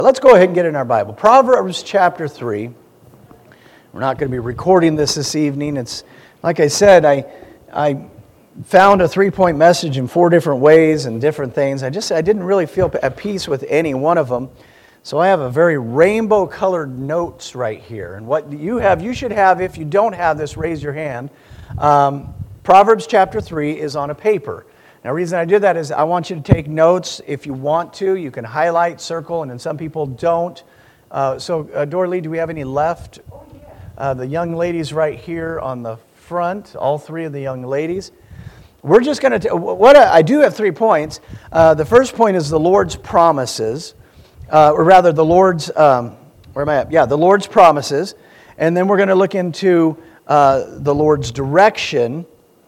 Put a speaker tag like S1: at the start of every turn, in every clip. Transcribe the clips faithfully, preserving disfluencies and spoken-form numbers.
S1: Let's go ahead and get in our Bible. Proverbs chapter three. We're not going to be recording this this evening. It's, like I said, I I found a three-point message in four different ways and different things. I just I didn't really feel at peace with any one of them. So I have a very rainbow-colored notes right here. And what you have, you should have, if you don't have this, raise your hand. Um, Proverbs chapter three is on a paper. Now, the reason I did that is I want you to take notes if you want to. You can highlight, circle, and then some people don't. Uh, so, uh, Dorlee, do we have any left?
S2: Oh, yeah.
S1: Uh, the young ladies right here on the front, all three of the young ladies. We're just going to, what I, I do have three points. Uh, the first point is the Lord's promises, uh, or rather the Lord's, um, where am I at? Yeah, the Lord's promises. And then we're going to look into uh, the Lord's direction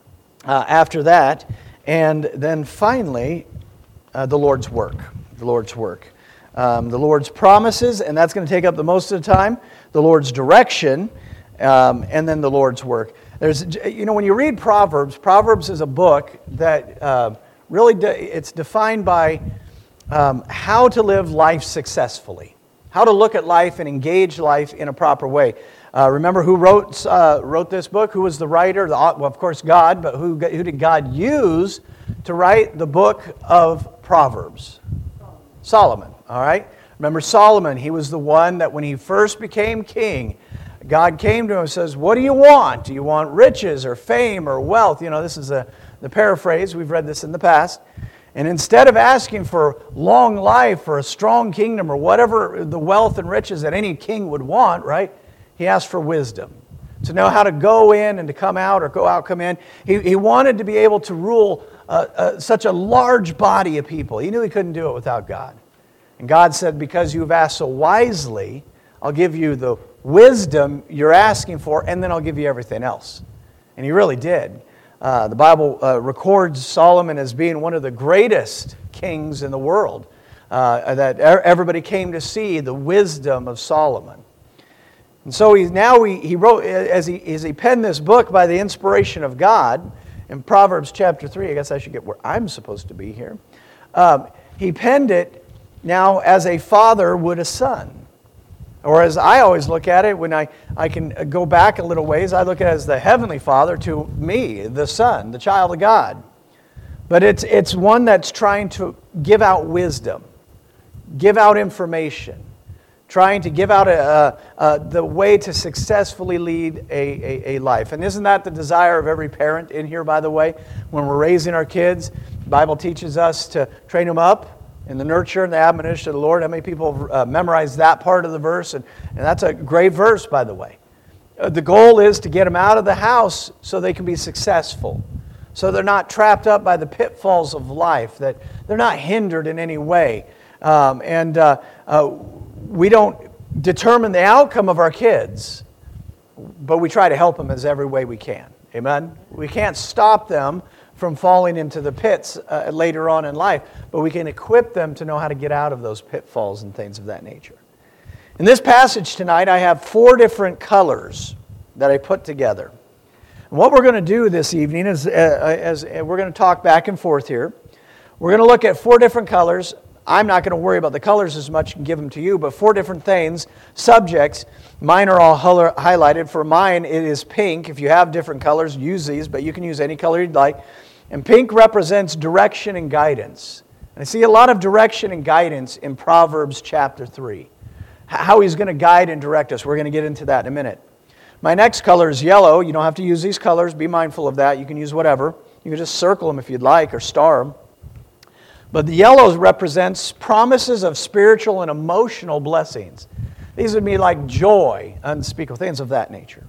S1: uh, after that. And then finally, uh, the Lord's work. The Lord's work. Um, the Lord's promises, and that's going to take up the most of the time. The Lord's direction, um, and then the Lord's work. There's, you know, when you read Proverbs, Proverbs is a book that uh, really de- it's defined by um, how to live life successfully, how to look at life and engage life in a proper way. Uh, remember who wrote uh, wrote this book? Who was the writer? The, well, of course, God, but who, who did God use to write the book of Proverbs? Solomon, all right? Remember Solomon, he was the one that when he first became king, God came to him and says, what do you want? Do you want riches or fame or wealth? You know, this is a, the paraphrase. We've read this in the past. And instead of asking for long life or a strong kingdom or whatever the wealth and riches that any king would want, right? He asked for wisdom, to know how to go in and to come out or go out, come in. He, he wanted to be able to rule uh, uh, such a large body of people. He knew he couldn't do it without God. And God said, because you've asked so wisely, I'll give you the wisdom you're asking for, and then I'll give you everything else. And he really did. Uh, the Bible uh, records Solomon as being one of the greatest kings in the world, uh, that everybody came to see the wisdom of Solomon. And so he now he, he wrote, as he, as he penned this book by the inspiration of God, in Proverbs chapter three, I guess I should get where I'm supposed to be here. Um, he penned it now as a father would a son. Or as I always look at it, when I, I can go back a little ways, I look at it as the heavenly father to me, the son, the child of God. But it's, it's one that's trying to give out wisdom, give out information, trying to give out a, a, a, the way to successfully lead a, a, a life. And isn't that the desire of every parent in here, by the way? When we're raising our kids, the Bible teaches us to train them up in the nurture and the admonition of the Lord. How many people uh, memorize that part of the verse? And, and that's a great verse, by the way. Uh, the goal is to get them out of the house so they can be successful. So they're not trapped up by the pitfalls of life, that they're not hindered in any way. Um, and uh, uh, we don't determine the outcome of our kids, but we try to help them as every way we can. Amen? We can't stop them from falling into the pits uh, later on in life, but we can equip them to know how to get out of those pitfalls and things of that nature. In this passage tonight, I have four different colors that I put together. And what we're going to do this evening is, uh, as we're going to talk back and forth here, we're going to look at four different colors. I'm not going to worry about the colors as much and give them to you, but four different things, subjects. Mine are all highlighted. For mine, it is pink. If you have different colors, use these, but you can use any color you'd like. And pink represents direction and guidance. And I see a lot of direction and guidance in Proverbs chapter three. How he's going to guide and direct us. We're going to get into that in a minute. My next color is yellow. You don't have to use these colors. Be mindful of that. You can use whatever. You can just circle them if you'd like or star them. But the yellow represents promises of spiritual and emotional blessings. These would be like joy, unspeakable things of that nature.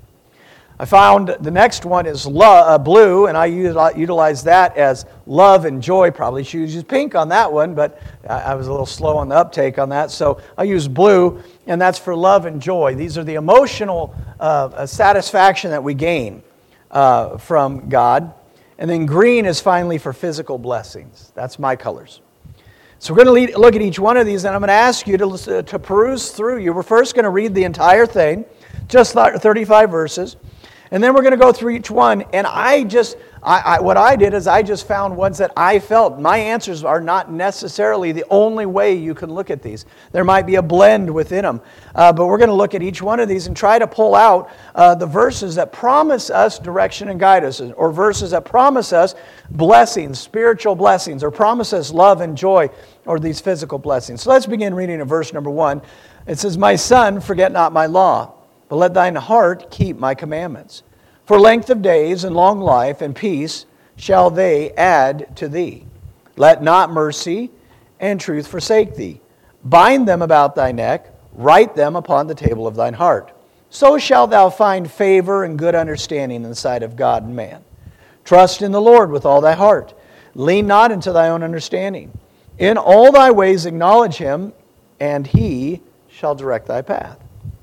S1: I found the next one is love, uh, blue, and I utilize that as love and joy. Probably should use pink on that one, but I was a little slow on the uptake on that. So I use blue, and that's for love and joy. These are the emotional uh, satisfaction that we gain uh, from God. And then green is finally for physical blessings. That's my colors. So we're going to look at each one of these, and I'm going to ask you to, to peruse through. You We're first going to read the entire thing, just thirty-five verses. And then we're going to go through each one. And I just, I, I, what I did is I just found ones that I felt. My answers are not necessarily the only way you can look at these. There might be a blend within them. Uh, but we're going to look at each one of these and try to pull out uh, the verses that promise us direction and guidance, or verses that promise us blessings, spiritual blessings, or promise us love and joy, or these physical blessings. So let's begin reading at verse number one. It says, "My son, forget not my law, but let thine heart keep my commandments. For length of days and long life and peace shall they add to thee. Let not mercy and truth forsake thee. Bind them about thy neck, write them upon the table of thine heart. So shalt thou find favor and good understanding in the sight of God and man. Trust in the Lord with all thy heart. Lean not into thy own understanding. In all thy ways acknowledge him, and he shall direct thy path.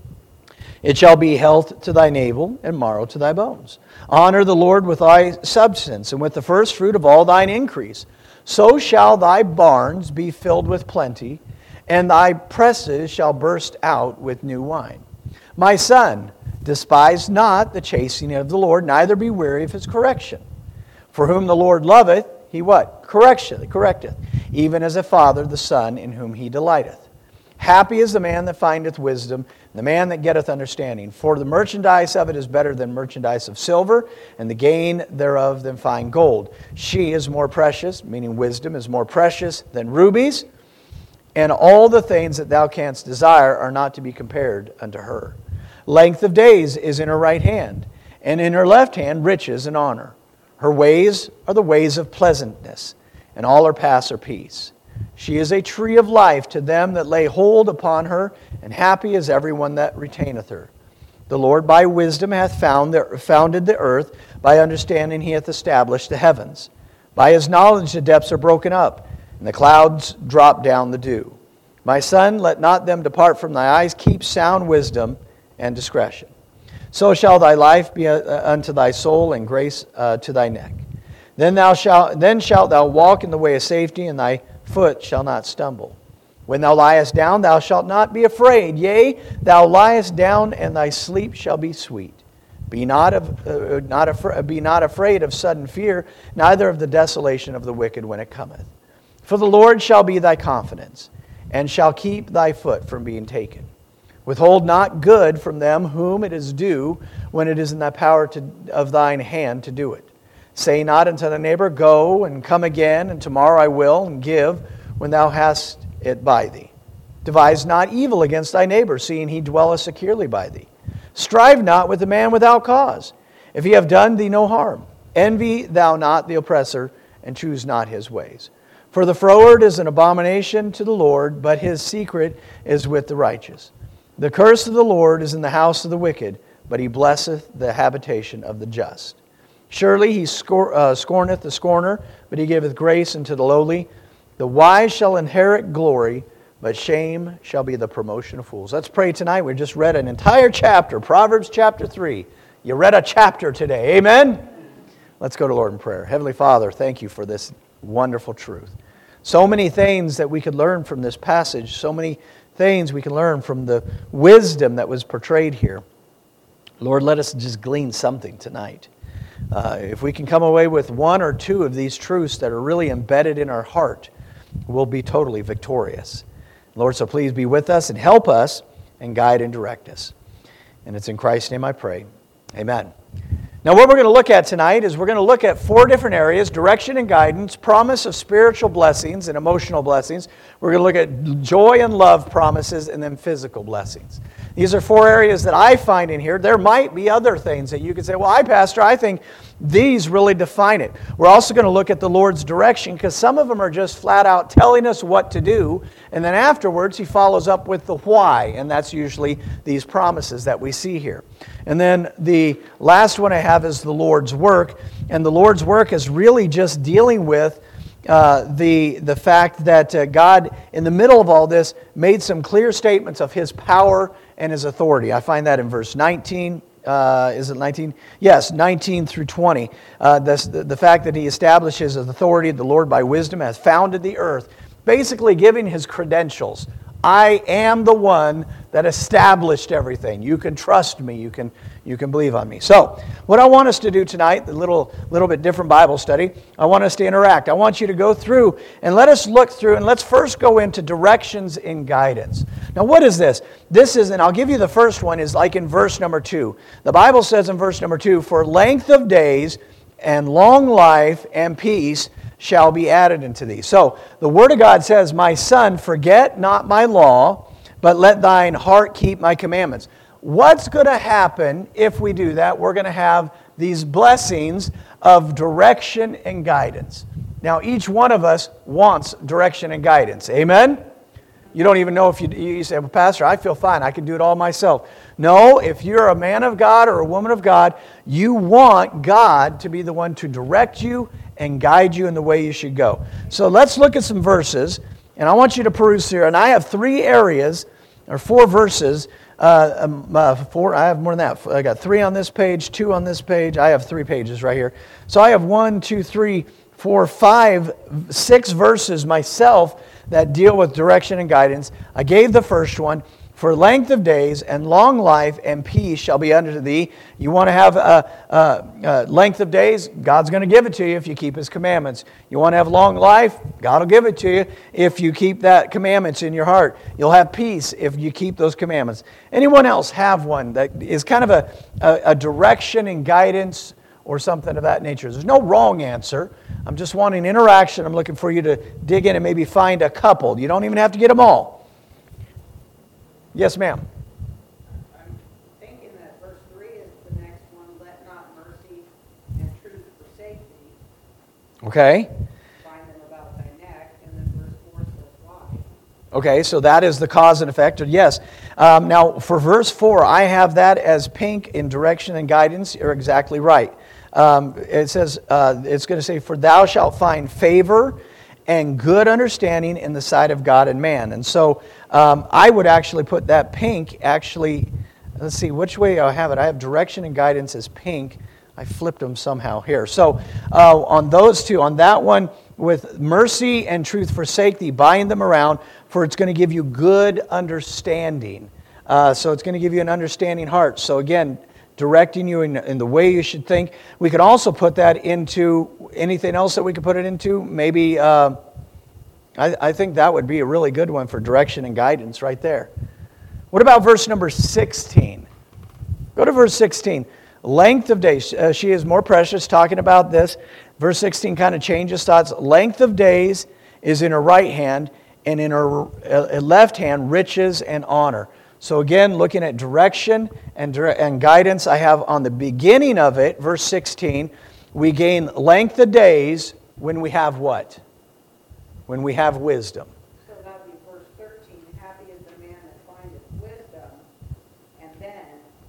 S1: It shall be health to thy navel and marrow to thy bones. Honor the Lord with thy substance and with the first fruit of all thine increase. So shall thy barns be filled with plenty, and thy presses shall burst out with new wine. My son, despise not the chastening of the Lord, neither be weary of his correction. For whom the Lord loveth, he what? Correcteth, correcteth, even as a father the son in whom he delighteth. Happy is the man that findeth wisdom, the man that getteth understanding. For the merchandise of it is better than merchandise of silver, and the gain thereof than fine gold. She is more precious, meaning wisdom is more precious than rubies, and all the things that thou canst desire are not to be compared unto her. Length of days is in her right hand, and in her left hand riches and honor. Her ways are the ways of pleasantness, and all her paths are peace. She is a tree of life to them that lay hold upon her, and happy is everyone that retaineth her. The Lord by wisdom hath found the, founded the earth, by understanding he hath established the heavens. By his knowledge the depths are broken up, and the clouds drop down the dew. My son, let not them depart from thy eyes. Keep sound wisdom and discretion. So shall thy life be unto thy soul, and grace uh, to thy neck. Then thou shalt, then shalt thou walk in the way of safety, and thy foot shall not stumble. When thou liest down, thou shalt not be afraid. Yea, thou liest down, and thy sleep shall be sweet. Be not of, uh, not af- be not afraid of sudden fear, neither of the desolation of the wicked when it cometh. For the Lord shall be thy confidence, and shall keep thy foot from being taken. Withhold not good from them whom it is due, when it is in the power to, of thine hand to do it. Say not unto thy neighbor, Go, and come again, and tomorrow I will, and give, when thou hast it by thee. Devise not evil against thy neighbor, seeing he dwelleth securely by thee. Strive not with the man without cause, if he have done thee no harm. Envy thou not the oppressor, and choose not his ways. For the froward is an abomination to the Lord, but his secret is with the righteous. The curse of the Lord is in the house of the wicked, but he blesseth the habitation of the just. Surely he scor- uh, scorneth the scorner, but he giveth grace unto the lowly. The wise shall inherit glory, but shame shall be the promotion of fools. Let's pray tonight. We just read an entire chapter, Proverbs chapter three. You read a chapter today. Amen? Let's go to Lord in prayer. Heavenly Father, thank you for this wonderful truth. So many things that we could learn from this passage, so many things we can learn from the wisdom that was portrayed here. Lord, let us just glean something tonight. Uh, if we can come away with one or two of these truths that are really embedded in our heart, we'll be totally victorious. Lord, so please be with us and help us and guide and direct us. And it's in Christ's name I pray. Amen. Now what we're going to look at tonight is we're going to look at four different areas: direction and guidance, promise of spiritual blessings and emotional blessings. We're going to look at joy and love promises, and then physical blessings. These are four areas that I find in here. There might be other things that you could say, well, I, Pastor, I think these really define it. We're also going to look at the Lord's direction, because some of them are just flat out telling us what to do, and then afterwards he follows up with the why, and that's usually these promises that we see here. And then the last one I have is the Lord's work, and the Lord's work is really just dealing with Uh, the the fact that uh, God, in the middle of all this, made some clear statements of His power and His authority. I find that in verse nineteen. Uh, is it nineteen? Yes, nineteen through twenty. Uh, this, the, the fact that He establishes His authority, the Lord by wisdom has founded the earth, basically giving His credentials. I am the one that established everything. You can trust me. You can, you can believe on me. So, what I want us to do tonight, the little, little bit different Bible study, I want us to interact. I want you to go through and let us look through, and let's first go into directions and guidance. Now, what is this? This is, and I'll give you the first one, is like in verse number two. The Bible says in verse number two, "For length of days and long life and peace shall be added unto thee." So, the Word of God says, "My son, forget not my law, but let thine heart keep my commandments." What's going to happen if we do that? We're going to have these blessings of direction and guidance. Now, each one of us wants direction and guidance. Amen? You don't even know if you, you say, "Well, Pastor, I feel fine. I can do it all myself." No, if you're a man of God or a woman of God, you want God to be the one to direct you and guide you in the way you should go. So let's look at some verses. And I want you to peruse here. And I have three areas, or four verses. Uh, um, uh, four. I have more than that. I got three on this page, two on this page. I have three pages right here. So I have one, two, three, four, five, six verses myself that deal with direction and guidance. I gave the first one. "For length of days and long life and peace shall be unto thee." You want to have a, a, a length of days? God's going to give it to you if you keep His commandments. You want to have long life? God will give it to you if you keep that commandments in your heart. You'll have peace if you keep those commandments. Anyone else have one that is kind of a, a, a direction and guidance or something of that nature? There's no wrong answer. I'm just wanting interaction. I'm looking for you to dig in and maybe find a couple. You don't even have to get them all. Yes, ma'am.
S2: I'm thinking that verse three is the next one. "Let not mercy and truth forsake thee.
S1: Okay.
S2: Bind them about thy neck." And then verse four says, "Why?"
S1: Okay, so that is the cause and effect. Yes. Um, now, for verse four, I have that as pink in direction and guidance. You're exactly right. Um, it says, uh, it's going to say, "For thou shalt find favor and good understanding in the sight of God and man." And so um, I would actually put that pink, actually, let's see, which way I have it. I have direction and guidance as pink. I flipped them somehow here. So uh, on those two, on that one, with mercy and truth forsake thee, bind them around, for it's going to give you good understanding. Uh, so it's going to give you an understanding heart. So again, directing you in, in the way you should think. We could also put that into anything else that we could put it into. Maybe, uh, I, I think that would be a really good one for direction and guidance right there. What about verse number sixteen? Go to verse sixteen. "Length of days, uh, she is more precious," talking about this. Verse sixteen kind of changes thoughts. "Length of days is in her right hand, and in her uh, left hand riches and honor." So again, looking at direction and, and guidance, I have on the beginning of it, verse sixteen, we gain length of days when we have what? When we have wisdom.
S2: So that would be verse thirteen. "Happy is the man that findeth wisdom, and then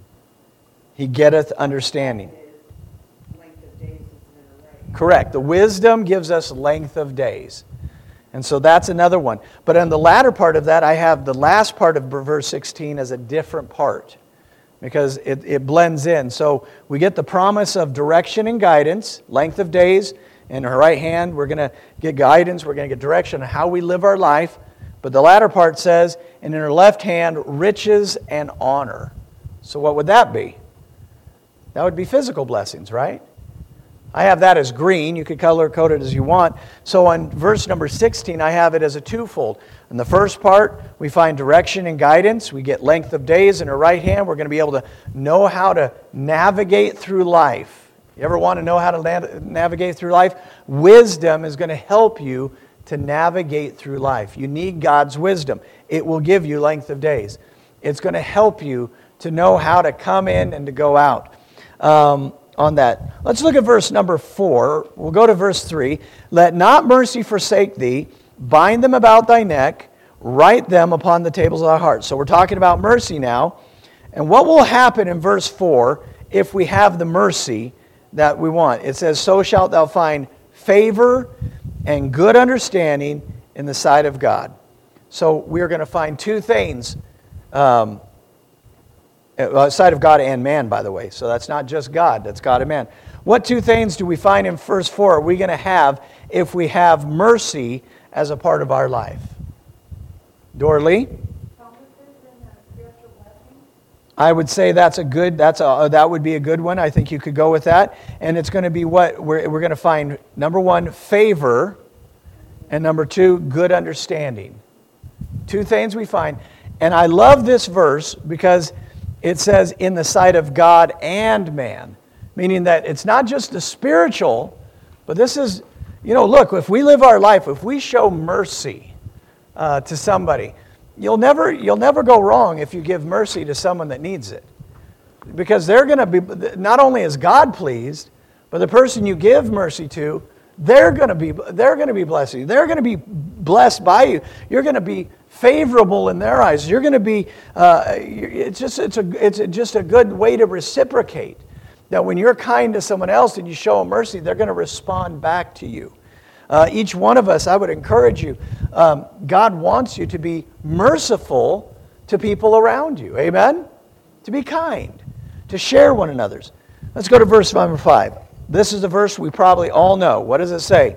S1: he getteth understanding."
S2: his length of days is in her right."
S1: Correct. The wisdom gives us length of days. And so that's another one. But in the latter part of that, I have the last part of verse sixteen as a different part, because it, it blends in. So we get the promise of direction and guidance, length of days. In her right hand, we're going to get guidance, we're going to get direction on how we live our life. But the latter part says, "And in her left hand, riches and honor." So what would that be? That would be physical blessings, right? I have that as green. You could color code it as you want. So on verse number sixteen, I have it as a twofold. In the first part, we find direction and guidance. We get length of days in her right hand. We're going to be able to know how to navigate through life. You ever want to know how to nav- navigate through life? Wisdom is going to help you to navigate through life. You need God's wisdom. It will give you length of days. It's going to help you to know how to come in and to go out. Um, on that. Let's look at verse number four. We'll go to verse three. "Let not mercy forsake thee. Bind them about thy neck. Write them upon the tables of thy heart." So we're talking about mercy now. And what will happen in verse four if we have the mercy that we want? It says, "So shalt thou find favor and good understanding in the sight of God." So we're going to find two things. Um, Uh, sight of God and man, by the way. So that's not just God, that's God and man. What two things do we find in verse four are we going to have if we have mercy as a part of our life? Dorlee?
S3: Promises in the scripture
S1: I would say that's a good, that's a, that would be a good one. I think you could go with that. And it's going to be what we're, we're going to find, number one, favor, and number two, good understanding. Two things we find. And I love this verse because it says, in the sight of God and man, meaning that it's not just the spiritual, but this is, you know, look, if we live our life, if we show mercy uh, to somebody, You'll never, you'll never go wrong if you give mercy to someone that needs it. Because they're going to be, not only is God pleased, but the person you give mercy to, they're going to be, they're going to be blessed you. They're going to be blessed by you. You're going to be favorable in their eyes. You're going to be, uh, it's just, it's a, it's just a good way to reciprocate. That when you're kind to someone else and you show them mercy, they're going to respond back to you. Uh, each one of us, I would encourage you, um, God wants you to be merciful to people around you. Amen? To be kind, to share one another's. Let's go to verse number five. This is the verse we probably all know. What does it say?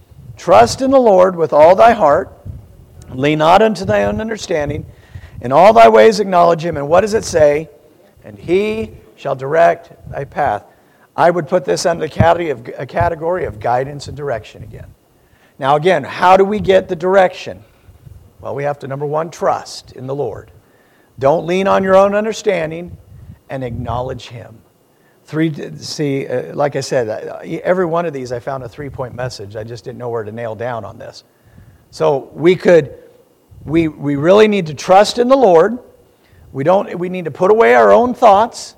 S1: Trust in the Lord with all thy heart, lean not unto thy own understanding, in all thy ways acknowledge him. And what does it say? And he shall direct thy path. I would put this under the category of, a category of guidance and direction again. Now again, how do we get the direction? Well, we have to, number one, trust in the Lord. Don't lean on your own understanding, and acknowledge him. Three, see, uh, like I said, uh, every one of these I found a three-point message. I just didn't know where to nail down on this. So we could, we we really need to trust in the Lord. We don't. We need to put away our own thoughts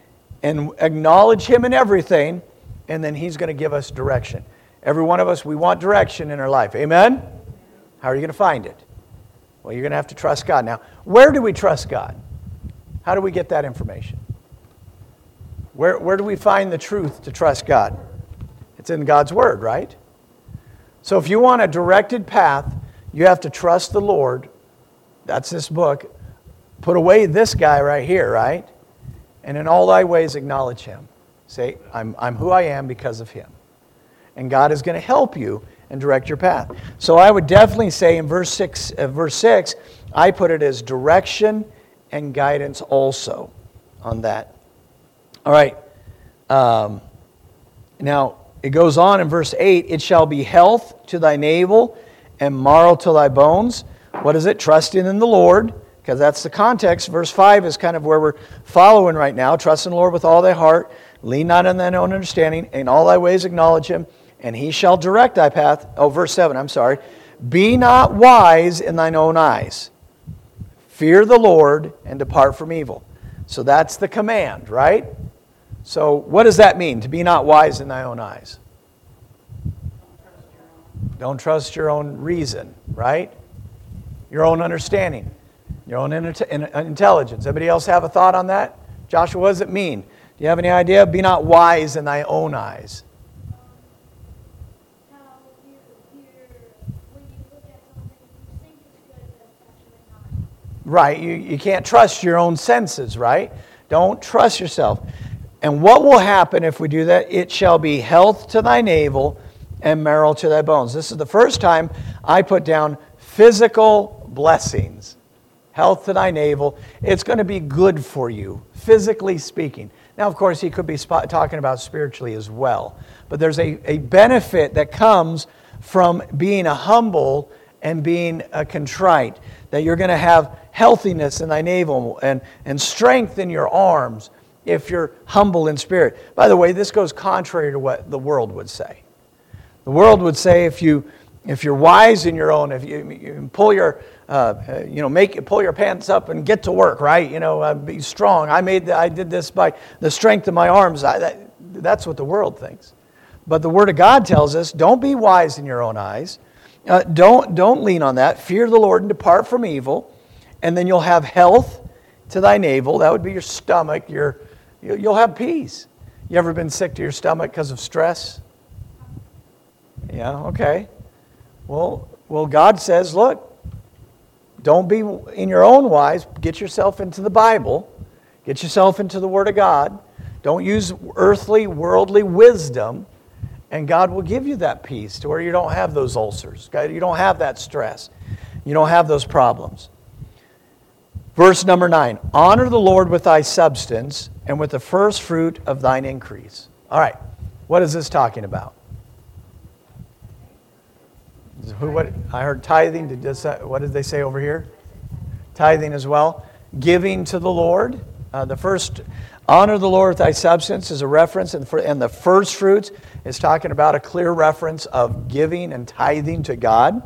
S1: and acknowledge him in everything, and then he's going to give us direction. Every one of us, we want direction in our life. Amen? How are you going to find it? Well, you're going to have to trust God. Now, where do we trust God? How do we get that information? Where, where do we find the truth to trust God? It's in God's Word, right? So if you want a directed path, you have to trust the Lord. That's this book. Put away this guy right here, right? And in all thy ways acknowledge him. Say, I'm, I'm who I am because of him. And God is going to help you and direct your path. So I would definitely say in verse six, uh, verse six, I put it as direction and guidance also on that. All right. Um, now, it goes on in verse eight, it shall be health to thy navel and marrow to thy bones. What is it? Trusting in the Lord, because that's the context. Verse five is kind of where we're following right now. Trust in the Lord with all thy heart. Lean not on thine own understanding. In all thy ways acknowledge him, and he shall direct thy path. Oh, verse seven, I'm sorry. Be not wise in thine own eyes. Fear the Lord and depart from evil. So that's the command, right? So what does that mean, to be not wise in thy own eyes? Don't trust your own reason, right? Your own understanding, your own intelligence. Anybody else have a thought on that? Joshua, what does it mean? Do you have any idea? Be not wise in thy own eyes. Right, you, you can't trust your own senses, right? Don't trust yourself. And what will happen if we do that? It shall be health to thy navel and marrow to thy bones. This is the first time I put down physical blessings. Health to thy navel. It's going to be good for you, physically speaking. Now, of course, he could be sp- talking about spiritually as well. But there's a, a benefit that comes from being a humble and being a contrite. That you're going to have healthiness in thy navel and, and strength in your arms if you're humble in spirit. By the way, this goes contrary to what the world would say. The world would say if you if you're wise in your own, if you, you pull your uh, you know make pull your pants up and get to work, right? You know, uh, be strong. I made the, I did this by the strength of my arms. I, that, that's what the world thinks. But the Word of God tells us, don't be wise in your own eyes. Uh, don't don't lean on that. Fear the Lord and depart from evil, and then you'll have health to thy navel. That would be your stomach. Your you'll have peace. You ever been sick to your stomach because of stress? Yeah. Okay. Well, well, God says, look, don't be in your own wise. Get yourself into the Bible. Get yourself into the Word of God. Don't use earthly, worldly wisdom. And God will give you that peace to where you don't have those ulcers. You don't have that stress. You don't have those problems. Verse number nine, honor the Lord with thy substance and with the first fruit of thine increase. All right, what is this talking about? Who, what, I heard tithing. Did this, what did they say over here? Tithing as well. Giving to the Lord. Uh, the first, honor the Lord with thy substance is a reference, and, for, and the first fruits is talking about a clear reference of giving and tithing to God.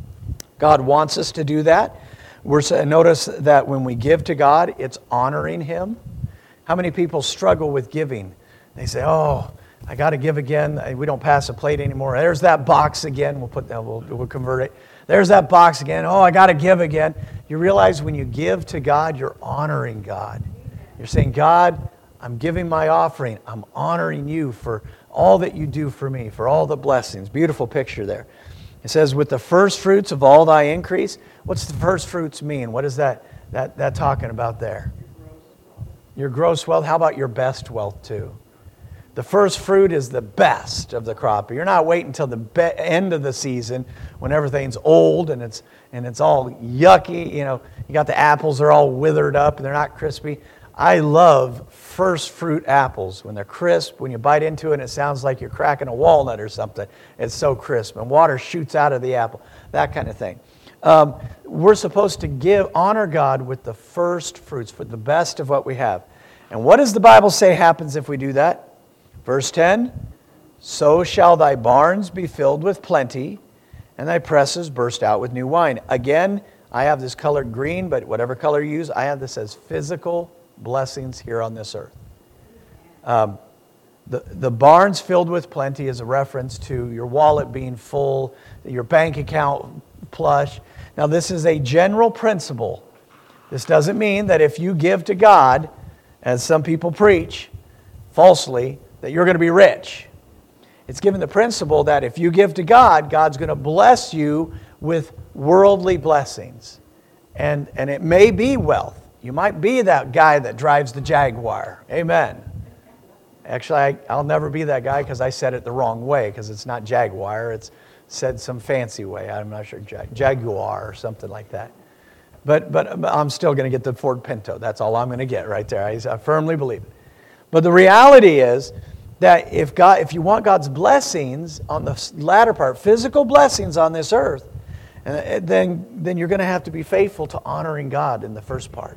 S1: God wants us to do that. We're, notice that when we give to God, it's honoring Him. How many people struggle with giving? They say, oh, I got to give again. We don't pass a plate anymore. There's that box again. We'll put that. We'll, we'll convert it. There's that box again. Oh, I got to give again. You realize when you give to God, you're honoring God. You're saying, God, I'm giving my offering. I'm honoring you for all that you do for me, for all the blessings. Beautiful picture there. It says, with the first fruits of all thy increase. What's the first fruits mean? What is that, that, that talking about there? Your gross wealth. How about your best wealth too? The first fruit is the best of the crop. You're not waiting until the be- end of the season when everything's old and it's and it's all yucky. You know, you got the apples, they're all withered up and they're not crispy. I love first fruit apples. When they're crisp, when you bite into it, and it sounds like you're cracking a walnut or something. It's so crisp. And water shoots out of the apple. That kind of thing. Um, we're supposed to give, honor God with the first fruits, with the best of what we have. And what does the Bible say happens if we do that? Verse ten, so shall thy barns be filled with plenty, and thy presses burst out with new wine. Again, I have this colored green, but whatever color you use, I have this as physical blessings here on this earth. Um, the, the barns filled with plenty is a reference to your wallet being full, your bank account plush. Now, this is a general principle. This doesn't mean that if you give to God, as some people preach falsely, that you're going to be rich. It's given the principle that if you give to God, God's going to bless you with worldly blessings. And, and it may be wealth. You might be that guy that drives the Jaguar. Amen. Actually, I, I'll never be that guy because I said it the wrong way, because it's not Jaguar. It's said some fancy way. I'm not sure. Jag, Jaguar or something like that. But, but I'm still going to get the Ford Pinto. That's all I'm going to get right there. I, I firmly believe it. But the reality is that if God, if you want God's blessings on the latter part, physical blessings on this earth, then, then you're going to have to be faithful to honoring God in the first part.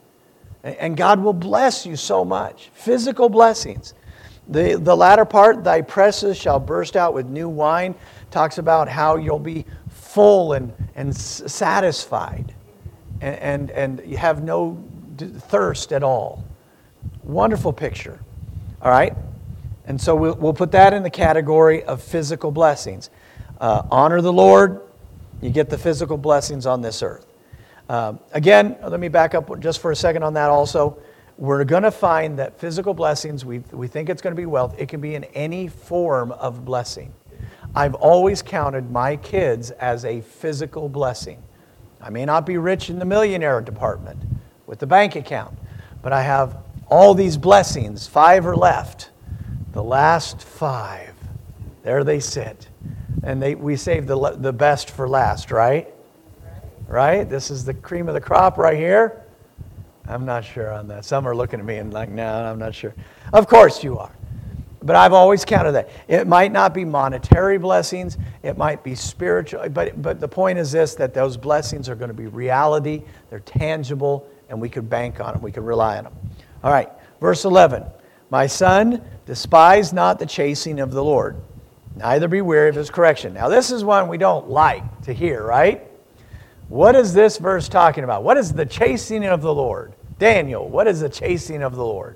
S1: And God will bless you so much. Physical blessings. The, the latter part, thy presses shall burst out with new wine, talks about how you'll be full and, and satisfied. And, and, and you have no thirst at all. Wonderful picture. All right? And so we'll, we'll put that in the category of physical blessings. Uh, honor the Lord, you get the physical blessings on this earth. Um, again, let me back up just for a second on that also. We're going to find that physical blessings, we, we think it's going to be wealth. It can be in any form of blessing. I've always counted my kids as a physical blessing. I may not be rich in the millionaire department with the bank account, but I have all these blessings. Five are left. The last five, there they sit. And they, we save the, the best for last, right? Right? This is the cream of the crop right here. I'm not sure on that. Some are looking at me and like, no, I'm not sure. Of course you are. But I've always counted that. It might not be monetary blessings. It might be spiritual. But, but the point is this, that those blessings are going to be reality. They're tangible, and we could bank on them. We could rely on them. All right, verse eleven. My son, despise not the chastening of the Lord, neither be weary of his correction. Now this is one we don't like to hear, right? What is this verse talking about? What is the chastening of the Lord? Daniel, what is the chastening of the Lord?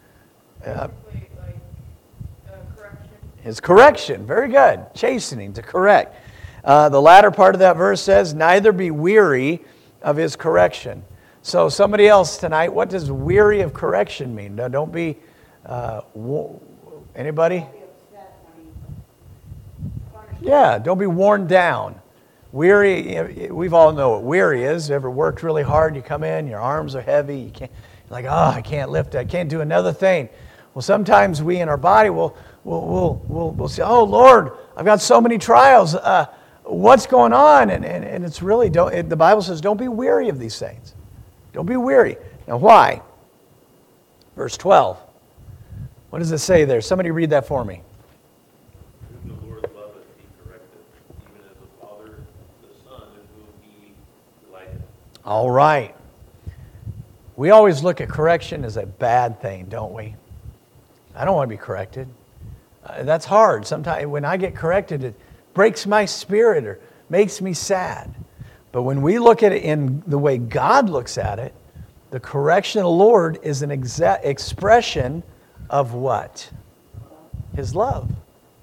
S1: Uh,
S2: like, uh, correction.
S1: His correction. Very good. Chastening, to correct. Uh, the latter part of that verse says, neither be weary of his correction. So somebody else tonight, what does weary of correction mean? No, don't be, uh, wo- anybody? Yeah, don't be worn down. Weary, we've all know what weary is. Ever worked really hard, you come in, your arms are heavy, you can't, you're like, oh, I can't lift it, I can't do another thing. Well, sometimes we in our body will will will will we'll say, oh, Lord, I've got so many trials. Uh, what's going on? And, and, and it's really, don't. It, the Bible says, don't be weary of these things. Don't be weary. Now why? Verse twelve. What does it say there? Somebody read that for me.
S3: Whom the Lord loveth, he correcteth, even as the Father the Son, in whom he delighteth.
S1: All right. We always look at correction as a bad thing, don't we? I don't want to be corrected. Uh, that's hard. Sometimes when I get corrected, it breaks my spirit or makes me sad. But when we look at it in the way God looks at it, the correction of the Lord is an exa- expression of what? His love.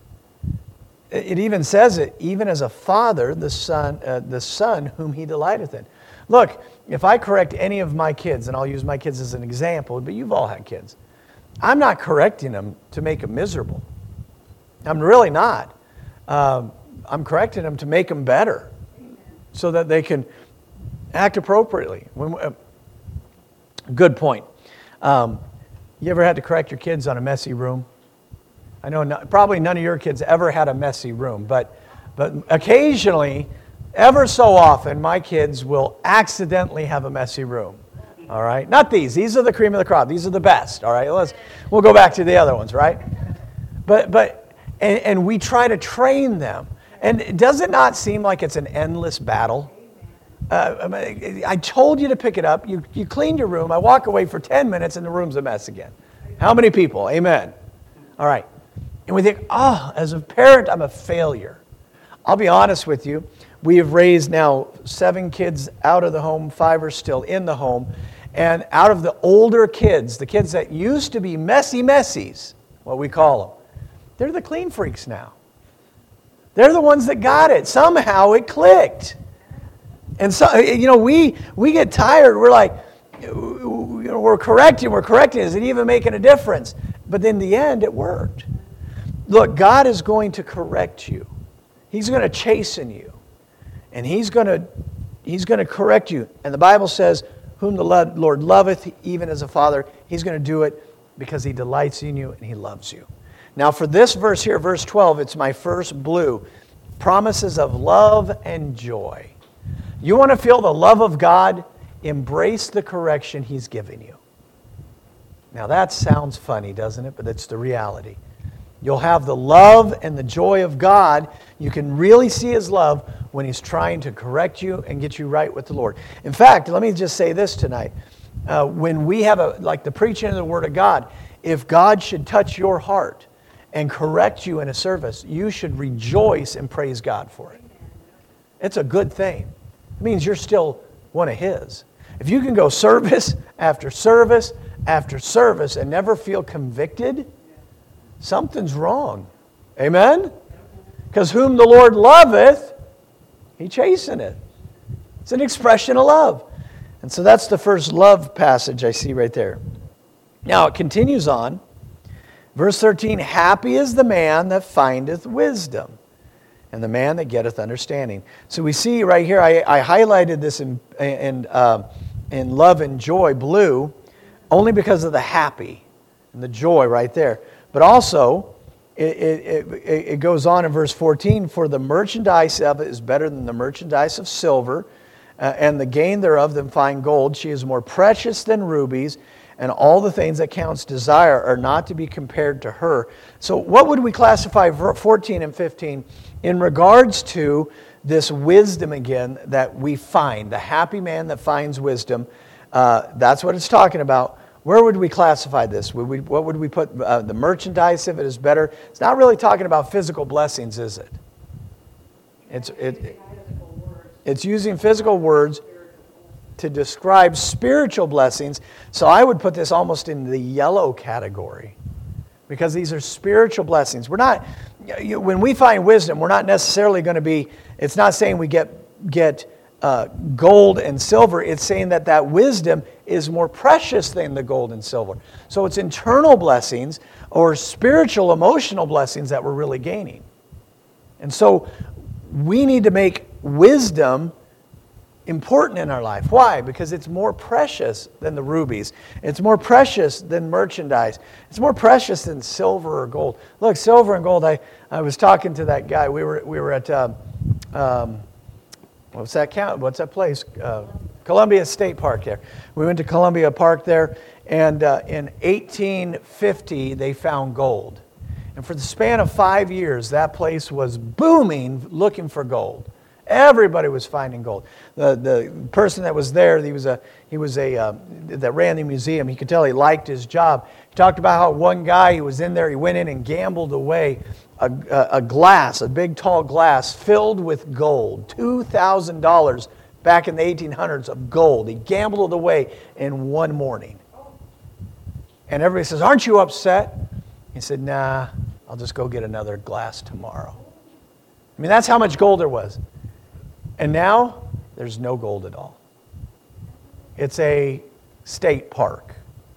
S1: It even says it, even as a father, the son, uh, the son whom he delighteth in. Look, if I correct any of my kids, and I'll use my kids as an example, but you've all had kids, I'm not correcting them to make them miserable. I'm really not. Um, I'm correcting them to make them better so that they can act appropriately. When, uh, good point. Um, you ever had to correct your kids on a messy room? I know not, probably none of your kids ever had a messy room, but but occasionally, ever so often, my kids will accidentally have a messy room. All right? Not these. These are the cream of the crop. These are the best. All right? Let's we'll go back to the other ones, right? But but and, and we try to train them. And does it not seem like it's an endless battle? Uh, I told you to pick it up. You you cleaned your room. I walk away for ten minutes and the room's a mess again. How many people? Amen. All right. And we think, oh, as a parent, I'm a failure. I'll be honest with you. We have raised now seven kids out of the home, five are still in the home. And out of the older kids, the kids that used to be messy messies, what we call them, they're the clean freaks now. They're the ones that got it. Somehow it clicked. And so, you know, we we get tired. We're like, you know, we're correcting, we're correcting. Is it even making a difference? But in the end, it worked. Look, God is going to correct you. He's going to chasten you. And He's going to He's going to correct you. And the Bible says, whom the Lord loveth, even as a father, He's going to do it because He delights in you and He loves you. Now for this verse here, verse twelve, it's my first blue. Promises of love and joy. You want to feel the love of God? Embrace the correction He's giving you. Now that sounds funny, doesn't it? But it's the reality. You'll have the love and the joy of God. You can really see His love when He's trying to correct you and get you right with the Lord. In fact, let me just say this tonight. Uh, when we have, a like the preaching of the Word of God, if God should touch your heart and correct you in a service, you should rejoice and praise God for it. It's a good thing. It means you're still one of His. If you can go service after service after service and never feel convicted, something's wrong. Amen? Because whom the Lord loveth, He chasteneth. It's an expression of love. And so that's the first love passage I see right there. Now it continues on. Verse thirteen, happy is the man that findeth wisdom, and the man that getteth understanding. So we see right here, I, I highlighted this in, in, uh, in love and joy, blue, only because of the happy and the joy right there. But also, it, it, it, it goes on in verse fourteen, for the merchandise of it is better than the merchandise of silver, uh, and the gain thereof than fine gold. She is more precious than rubies, and all the things that counts desire are not to be compared to her. So what would we classify fourteen and fifteen in regards to this wisdom again that we find? The happy man that finds wisdom, uh, that's what it's talking about. Where would we classify this? Would we, what would we put? Uh, the merchandise of it is better. It's not really talking about physical blessings, is it? It's, it, it's using physical words to describe spiritual blessings. So I would put this almost in the yellow category because these are spiritual blessings. We're not, you, when we find wisdom, we're not necessarily going to be, it's not saying we get, get uh, gold and silver. It's saying that that wisdom is more precious than the gold and silver. So it's internal blessings or spiritual, emotional blessings that we're really gaining. And so we need to make wisdom important in our life. Why? Because it's more precious than the rubies. It's more precious than merchandise. It's more precious than silver or gold. Look, silver and gold, I, I was talking to that guy. We were we were at, um, um, what's that count? What's that place? Uh, Columbia State Park there. We went to Columbia Park there, and uh, in eighteen fifty, they found gold. And for the span of five years, that place was booming looking for gold. Everybody was finding gold. The the person that was there, he was a he was a uh, that ran the museum. He could tell he liked his job. He talked about how one guy who was in there, he went in and gambled away a, a, a glass, a big tall glass filled with gold, two thousand dollars back in the eighteen hundreds of gold. He gambled it away in one morning. And everybody says, "Aren't you upset?" He said, "Nah, I'll just go get another glass tomorrow." I mean, that's how much gold there was. And now, there's no gold at all. It's a state park.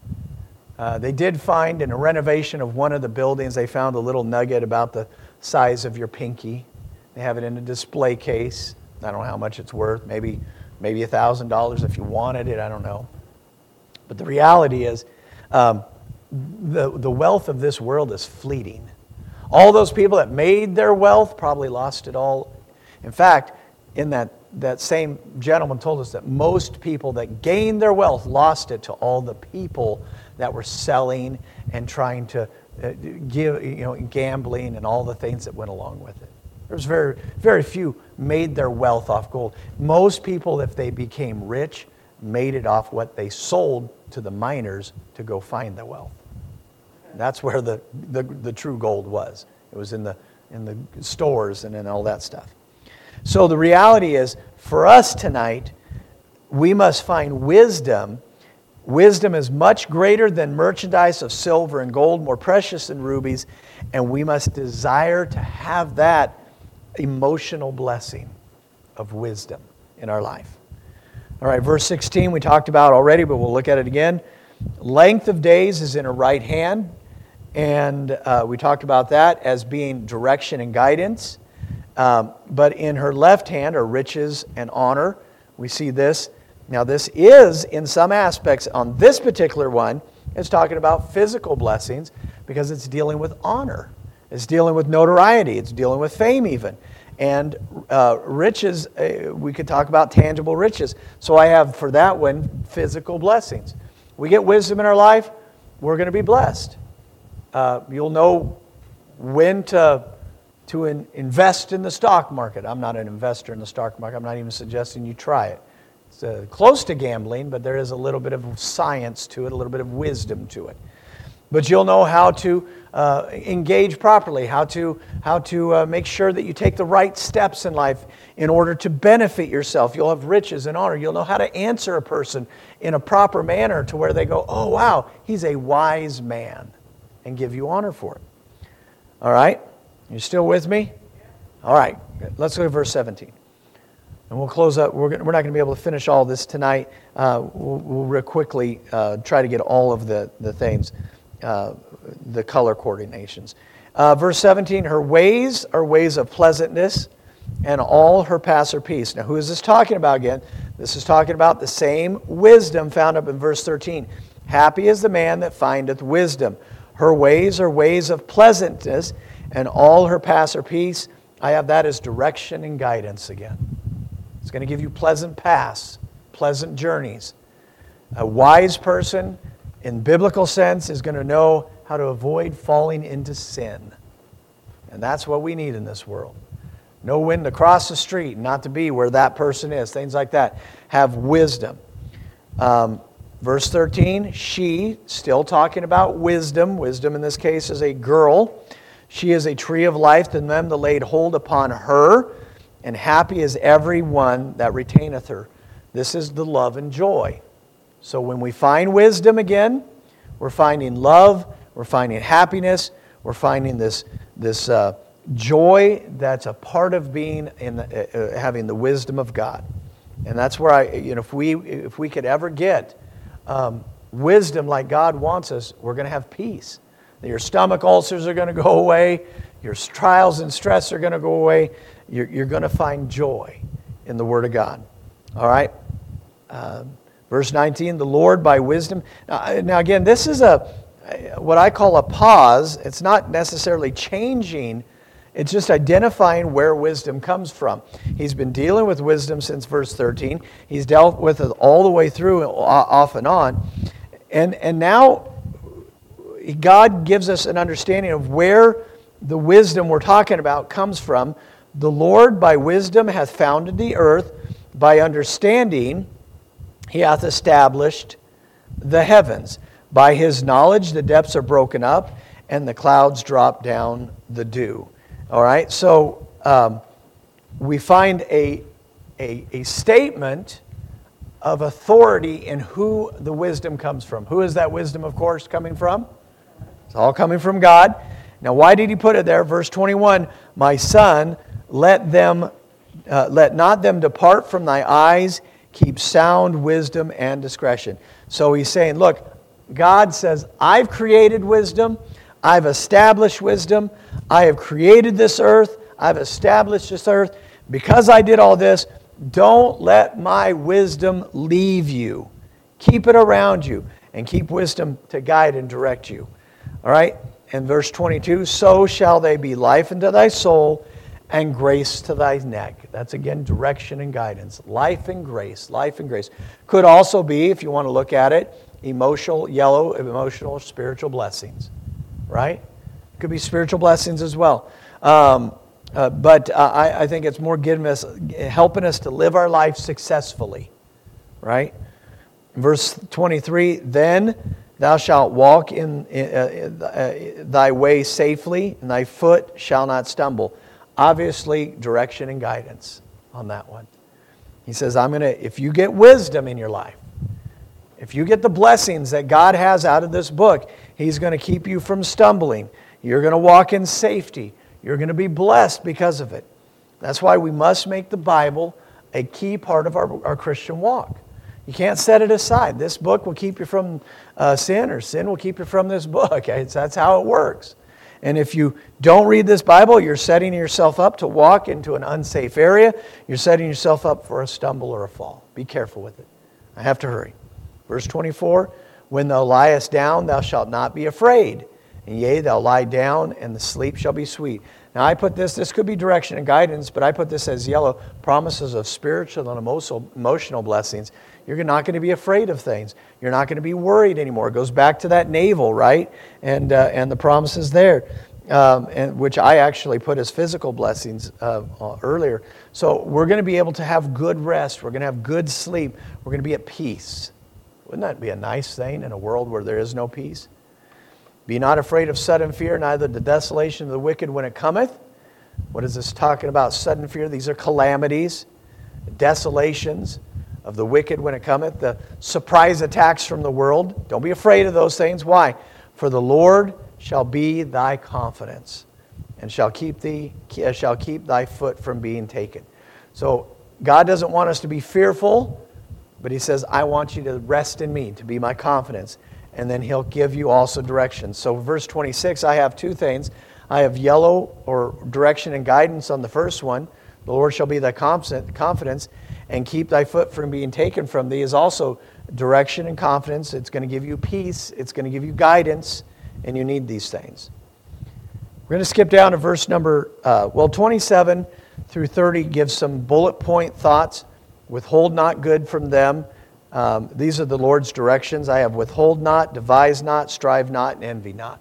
S1: Uh, they did find in a renovation of one of the buildings, they found a little nugget about the size of your pinky. They have it in a display case. I don't know how much it's worth. Maybe maybe one thousand dollars if you wanted it. I don't know. But the reality is, um, the, the wealth of this world is fleeting. All those people that made their wealth probably lost it all. In fact, in that, that same gentleman told us that most people that gained their wealth lost it to all the people that were selling and trying to uh, give, you know, gambling and all the things that went along with it. There's very, very few made their wealth off gold. Most people, if they became rich, made it off what they sold to the miners to go find the wealth. That's where the, the, the true gold was. It was in the, in the stores and in all that stuff. So the reality is, for us tonight, we must find wisdom. Wisdom is much greater than merchandise of silver and gold, more precious than rubies, and we must desire to have that emotional blessing of wisdom in our life. All right, verse sixteen we talked about already, but we'll look at it again. Length of days is in her right hand, and uh, we talked about that as being direction and guidance. Um, but in her left hand are riches and honor. We see this. Now this is, in some aspects, on this particular one, it's talking about physical blessings because it's dealing with honor. It's dealing with notoriety. It's dealing with fame even. And uh, riches, uh, we could talk about tangible riches. So I have, for that one, physical blessings. We get wisdom in our life, we're going to be blessed. Uh, you'll know when to... to in, invest in the stock market. I'm not an investor in the stock market. I'm not even suggesting you try it. It's uh, close to gambling, but there is a little bit of science to it, a little bit of wisdom to it. But you'll know how to uh, engage properly, how to, how to uh, make sure that you take the right steps in life in order to benefit yourself. You'll have riches and honor. You'll know how to answer a person in a proper manner to where they go, "Oh, wow, he's a wise man," and give you honor for it. All right? You still with me? All right. Let's go to verse seventeen. And we'll close up. We're, we're not going to be able to finish all this tonight. Uh, we'll, we'll real quickly uh, try to get all of the, the things, uh, the color coordinations. Uh, verse seventeen, her ways are ways of pleasantness, and all her paths are peace. Now, who is this talking about again? This is talking about the same wisdom found up in verse thirteen. Happy is the man that findeth wisdom. Her ways are ways of pleasantness, and all her paths are peace. I have that as direction and guidance again. It's going to give you pleasant paths, pleasant journeys. A wise person, in biblical sense, is going to know how to avoid falling into sin. And that's what we need in this world. Know when to cross the street, not to be where that person is, things like that. Have wisdom. Um, verse thirteen, she, still talking about wisdom. Wisdom in this case is a girl. She is a tree of life to them that laid hold upon her, and happy is every one that retaineth her. This is the love and joy. So when we find wisdom again, we're finding love, we're finding happiness, we're finding this, this uh, joy that's a part of being in the, uh, having the wisdom of God. And that's where I, you know, if we if we could ever get um, wisdom like God wants us, we're going to have peace. Your stomach ulcers are going to go away. Your trials and stress are going to go away. You're, you're going to find joy in the Word of God. All right? Uh, verse nineteen, the Lord by wisdom. Now, now again, this is a what I call a pause. It's not necessarily changing It's just identifying where wisdom comes from. He's been dealing with wisdom since verse thirteen. He's dealt with it all the way through, off and on. And, and now God gives us an understanding of where the wisdom we're talking about comes from. The Lord by wisdom hath founded the earth. By understanding he hath established the heavens. By his knowledge the depths are broken up, and the clouds drop down the dew. All right, so um, we find a, a, a statement of authority in who the wisdom comes from. Who is that wisdom, of course, coming from? It's all coming from God. Now, why did he put it there? Verse twenty-one, my son, let them, uh, let not them depart from thy eyes, keep sound wisdom and discretion. So he's saying, look, God says, I've created wisdom. I've established wisdom. I have created this earth. I've established this earth. Because I did all this, don't let my wisdom leave you. Keep it around you and keep wisdom to guide and direct you. All right? And verse twenty-two, so shall they be life unto thy soul and grace to thy neck. That's again direction and guidance. Life and grace. Life and grace. Could also be, if you want to look at it, emotional, yellow, emotional, spiritual blessings. Right? Could be spiritual blessings as well. Um, uh, but uh, I, I think it's more giving us, helping us to live our life successfully. Right? Verse twenty-three, then thou shalt walk in uh, uh, thy way safely, and thy foot shall not stumble. Obviously, direction and guidance on that one. He says, I'm going to, if you get wisdom in your life, if you get the blessings that God has out of this book, He's going to keep you from stumbling. You're going to walk in safety. You're going to be blessed because of it. That's why we must make the Bible a key part of our, our Christian walk. You can't set it aside. This book will keep you from uh, sin, or sin will keep you from this book. It's, that's how it works. And if you don't read this Bible, you're setting yourself up to walk into an unsafe area. You're setting yourself up for a stumble or a fall. Be careful with it. I have to hurry. Verse twenty-four, when thou liest down, thou shalt not be afraid. And yea, thou lie down, and the sleep shall be sweet. Now I put this, this could be direction and guidance, but I put this as yellow, promises of spiritual and emotional blessings. You're not going to be afraid of things. You're not going to be worried anymore. It goes back to that navel, right? And uh, and the promises there, um, and which I actually put as physical blessings uh, uh, earlier. So we're going to be able to have good rest. We're going to have good sleep. We're going to be at peace. Wouldn't that be a nice thing in a world where there is no peace? Be not afraid of sudden fear, neither the desolation of the wicked when it cometh. What is this talking about? Sudden fear. These are calamities, desolations of the wicked when it cometh, the surprise attacks from the world. Don't be afraid of those things. Why? For the Lord shall be thy confidence, and shall keep thee shall keep thy foot from being taken. So God doesn't want us to be fearful, but He says, I want you to rest in me, to be my confidence. And then He'll give you also direction. So verse twenty-six, I have two things. I have yellow, or direction and guidance on the first one. The Lord shall be thy confidence, and keep thy foot from being taken from thee is also direction and confidence. It's going to give you peace. It's going to give you guidance, and you need these things. We're going to skip down to verse number, uh, well, twenty-seven through thirty gives some bullet point thoughts. Withhold not good from them. Um, these are the Lord's directions. I have withhold not, devise not, strive not, and envy not.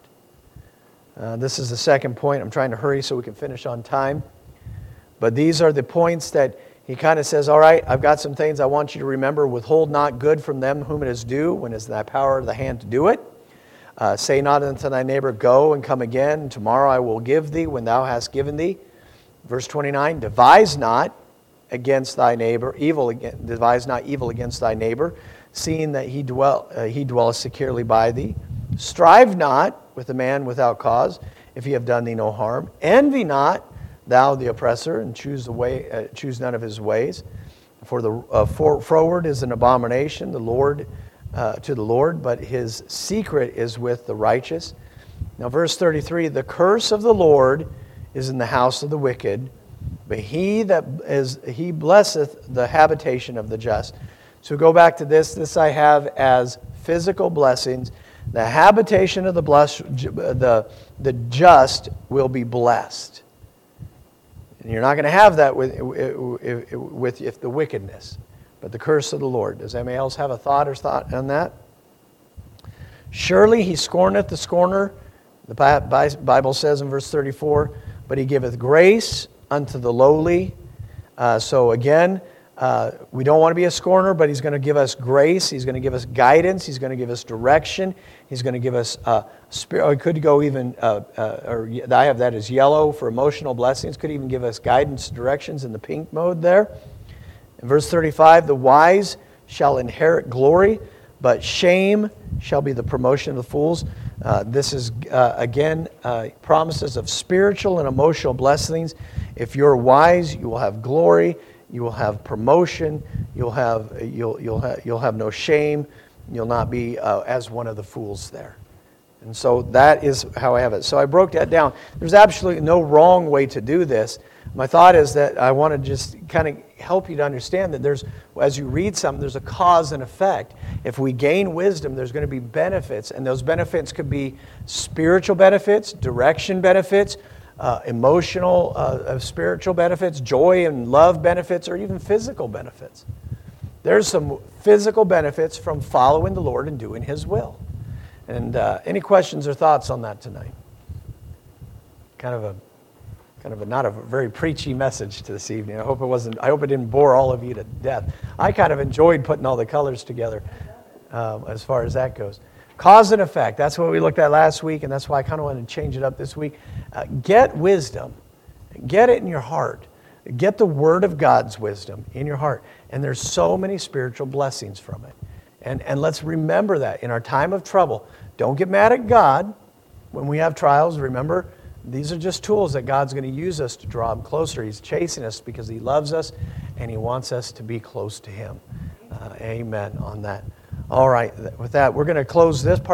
S1: Uh, this is the second point. I'm trying to hurry so we can finish on time. But these are the points that He kind of says, all right, I've got some things I want you to remember. Withhold not good from them whom it is due, when it is thy power of the hand to do it. Uh, say not unto thy neighbor, go and come again. Tomorrow I will give thee when thou hast given thee. Verse twenty-nine, devise not against thy neighbor, evil against, devise not evil against thy neighbor, seeing that he dwell uh, he dwelleth securely by thee. Strive not with a man without cause, if he have done thee no harm. Envy not thou the oppressor, and choose the way uh, choose none of his ways. For the uh, for, froward is an abomination, the Lord uh, to the Lord, but his secret is with the righteous. Now, verse thirty-three: the curse of the Lord is in the house of the wicked, but he that is he blesseth the habitation of the just. So go back to this. This I have as physical blessings. The habitation of the blessed, the the just will be blessed. And you're not going to have that with, with if the wickedness, but the curse of the Lord. Does anybody else have a thought or thought on that? Surely he scorneth the scorner, the Bible says in verse thirty-four, but he giveth grace unto the lowly. Uh, so again, uh, we don't want to be a scorner, but he's going to give us grace. He's going to give us guidance. He's going to give us direction. He's going to give us uh, spirit. Or it could go even, uh, uh, or I have that as yellow for emotional blessings. Could even give us guidance, directions in the pink mode there. In verse thirty-five, the wise shall inherit glory, but shame shall be the promotion of the fools. Uh, this is, uh, again, uh, promises of spiritual and emotional blessings. If you're wise, you will have glory, you will have promotion, you'll have, you'll, you'll, ha- you'll have no shame, you'll not be uh, as one of the fools there. And so that is how I have it. So I broke that down. There's absolutely no wrong way to do this. My thought is that I want to just kind of help you to understand that there's, as you read something, there's a cause and effect. If we gain wisdom, there's going to be benefits, and those benefits could be spiritual benefits, direction benefits, uh, emotional, uh, spiritual benefits, joy and love benefits, or even physical benefits. There's some physical benefits from following the Lord and doing His will. And uh, any questions or thoughts on that tonight? Kind of a, kind of a not a very preachy message to this evening. I hope it wasn't. I hope it didn't bore all of you to death. I kind of enjoyed putting all the colors together, um, as far as that goes. Cause and effect. That's what we looked at last week, and that's why I kind of wanted to change it up this week. Uh, get wisdom. Get it in your heart. Get the Word of God's wisdom in your heart. And there's so many spiritual blessings from it. And, and let's remember that in our time of trouble. Don't get mad at God when we have trials. Remember, these are just tools that God's going to use us to draw Him closer. He's chasing us because He loves us and He wants us to be close to Him. Uh, amen on that. All right, with that, we're going to close this part.